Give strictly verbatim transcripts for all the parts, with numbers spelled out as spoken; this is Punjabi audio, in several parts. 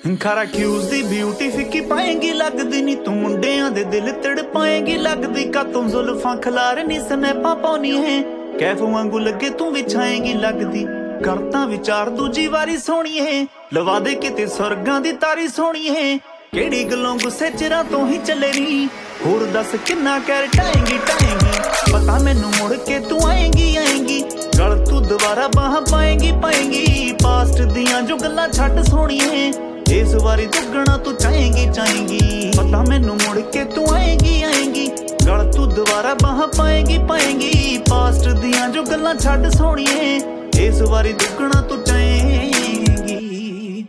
ਖਰਾ ਕਿਊਜ਼ ਦੀ ਬਿਊਟੀ ਫਿੱਕੀ ਪਾਏਂਗੀ ਲੱਗਦੀ ਨੀ ਤੂੰ ਮੁੰਡਿਆਂ ਦੇ ਦਿਲ ਤੜ ਪਾਏਂਗੀ ਲੱਗਦੀ ਕਾ ਤੂੰ ਜ਼ੁਲਫਾਂ ਖਲਾਰ ਨੀ ਸਨੈਪਾਂ ਪਾਉਣੀ ਹੈ ਕੈਫ ਵਾਂਗੂ ਲੱਗੇ ਤੂੰ ਵਿਛਾਏਂਗੀ ਲੱਗਦੀ ਕਰਤਾ ਵਿਚਾਰ ਦੂਜੀ ਵਾਰੀ ਸੋਹਣੀ ਹੈ ਲਵਾ ਦੇ ਕਿਤੇ ਸੁਰਗਾਂ ਦੀ ਤਾਰੀ ਸੋਹਣੀ ਹੈ ਕਿਹੜੀ ਗੱਲੋਂ ਗੁੱਸੇ ਚਿਰਾਂ ਤੋਂ ਹੀ ਚੱਲੇ ਨੀ ਹੋਰ ਦੱਸ ਕਿੰਨਾ ਕਹਿਰ ਟਾਏਂਗੀ ਟਾਏਂਗੀ ਪਤਾ ਮੈਨੂੰ ਮੁੜ ਕੇ ਤੂੰ ਆਏਂਗੀ ਆਏਂਗੀ ਗਲ ਤੂੰ ਦੁਬਾਰਾ ਬਾਹਾਂ ਪਾਏਂਗੀ ਪਾਏਂਗੀ ਪਾਸਟ ਦੀਆਂ ਜੋ ਗੱਲਾਂ ਛੱਡ ਸੋਹਣੀਏ ਇਸ ਵਾਰੀ ਦੁੱਗਣਾ ਤੂੰ ਚਾਹੇਂਗੀ ਚਾਹੇਂਗੀ ਪਤਾ ਮੈਨੂੰ ਮੁੜ ਕੇ ਤੂੰ ਆਏਂਗੀ ਆਏਂਗੀ ਗਲ ਤੂੰ ਦੁਬਾਰਾ ਬਾਹਾਂ ਪਾਏਂਗੀ ਪਾਏਂਗੀ ਪਾਸਟ ਦੀਆਂ ਜੋ ਗੱਲਾਂ ਛੱਡ ਸੋਹਣੀਏ ਇਸ ਵਾਰੀ ਦੁੱਗਣਾ ਤੂੰ ਚਾਹੇਂਗੀ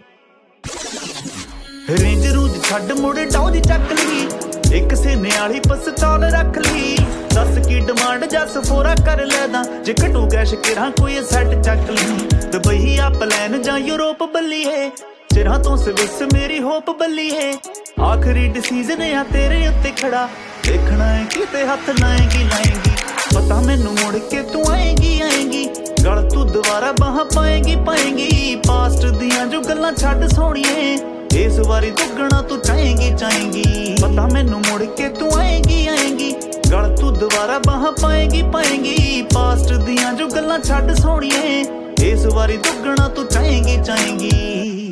ਰੇਂਜ ਰੂਜ ਛੱਡ ਮੁੜ ਡੌਜ ਚੱਕ ਲਈ ਇੱਕ ਸੀਨੇ ਵਾਲੀ ਪਸਤੌਲ ਰੱਖ ਲਈ ਦੱਸ ਕੀ ਡਿਮਾਂਡ ਜੱਸ ਫੋਰਾ ਕਰ ਲੈਦਾ ਜੇ ਘਟੂ ਗੈਸ਼ ਕਿਰਾਂ ਕੋਈ ਸੈੱਟ ਚੱਕ ਲਈ ਦੁਬਈ ਆ ਪਲਾਨ ਜਾਂ ਯੂਰਪ ਬੱਲੀ ਹੈ ਚਿਰਾਂ ਤੋਂ ਸਵਿਸ ਮੇਰੀ ਹੋਪ ਬੱਲੀ ਹੈ ਆਖਰੀ ਡਿਸੀਜ਼ਨ ਆ ਤੇਰੇ ਉੱਤੇ ਖੜਾ ਦੇਖਣਾ ਹੈ ਕਿਤੇ ਹੱਥ ਲਾਏਂਗੀ ਲਾਏਂਗੀ ਪਤਾ ਮੈਨੂੰ ਮੁੜ ਕੇ ਤੂੰ ਆਏਂਗੀ ਆਏਂਗੀ ਗਲ ਤੂੰ ਦੁਬਾਰਾ ਬਾਹਾਂ ਪਾਏਂਗੀ ਪਾਏਂਗੀ ਪਾਸਟ ਦੀਆਂ ਜੋ ਗੱਲਾਂ ਛੱਡ ਸੋਹਣੀਏ ਇਸ ਵਾਰੀ ਦੁੱਗਣਾ ਤੂੰ ਚਾਹੇਂਗੀ ਚਾਹੇਂਗੀ ਪਤਾ ਮੈਨੂੰ ਮੁੜ ਕੇ ਤੂੰ ਆਏਂਗੀ ਆਏਂਗੀ ਗਲ ਤੂੰ ਦੁਬਾਰਾ ਬਾਹਾਂ ਪਾਏਂਗੀ ਪਾਏਂਗੀ ਪਾਸਟ ਦੀਆਂ ਜੋ ਗੱਲਾਂ ਛੱਡ ਸੋਹਣੀਏ ਇਸ ਵਾਰੀ ਦੁੱਗਣਾ ਤੂੰ ਚਾਹੇਂਗੀ ਚਾਹੇਂਗੀ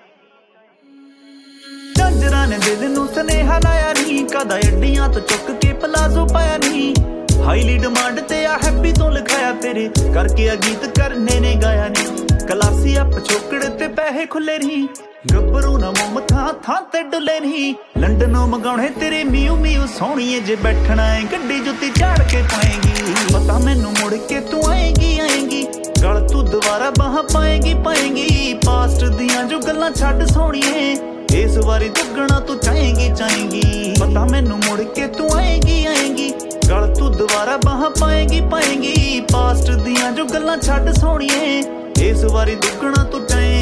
ਝਾਂਜਰਾਂ ਨੇ ਦਿਲ ਨੂੰ ਸੁਨੇਹਾ ਲਾਇਆ ਨਹੀਂ ਕਦਾ ਅੱਡੀਆਂ ਤੋਂ ਚੁੱਕ ਕੇ ਪਲਾਜ਼ੋ ਪਾਇਆ ਨਹੀਂ ਹਾਈਲੀ ਡਿਮਾਂਡ ਤੇ ਆ ਹੈਪੀ ਤੋਂ ਲਿਖਾਇਆ ਤੇਰੇ ਕਰਕੇ ਆ ਗੀਤ ਕਰਨੇ ਨੇ ਗਾਇਆ ਨਹੀਂ ਕਲਾਸੀ ਆ ਪਛੋਕੜ ਤੇ ਪੈਸੇ ਖੁੱਲੇ ਨਹੀਂ ਗੱਭਰੂ ਨਾ ਮੁੰਮ ਥਾਂ ਥਾਂ ਤੇ ਡੁੱਲੇ ਨਹੀਂ ਲੰਡਨੋਂ ਮੰਗਾਉਣੇ ਤੇਰੇ ਮੀਊ ਮੀਊ ਸੋਹਣੀਏ ਜੇ ਬੈਠਣਾ ਏ ਗੱਡੀ ਜੁੱਤੀ ਝਾੜ ਕੇ ਪਾਏਂਗੀ ਪਤਾ ਮੈਨੂੰ ਮੁੜ ਕੇ ਤੂੰ ਆਏਂਗੀ ਆਏਂਗੀ ਗਲ ਤੂੰ ਦੁਬਾਰਾ ਬਾਹਾਂ ਪਾਏਂਗੀ ਪਾਏਂਗੀ ਪਾਸਟ ਦੀਆਂ ਜੋ ਗੱਲਾਂ ਛੱਡ ਸੋਹਣੀਏ ਇਸ ਵਾਰੀ ਦੁੱਗਣਾ ਤੂੰ ਚਾਹੇਂਗੀ ਚਾਹੇਂਗੀ ਪਤਾ ਮੈਨੂੰ ਮੁੜ ਕੇ ਤੂੰ ਆਏਂਗੀ ਆਏਂਗੀ ਗਲ ਤੂੰ ਦੁਬਾਰਾ ਬਾਹਾਂ ਪਾਏਂਗੀ ਪਾਏਂਗੀ ਪਾਸਟ ਦੀਆਂ ਜੋ ਗੱਲਾਂ ਛੱਡ ਸੋਹਣੀਏ ਇਸ ਵਾਰੀ ਦੁੱਗਣਾ ਤੂੰ ਚਾਹੇਂਗੀ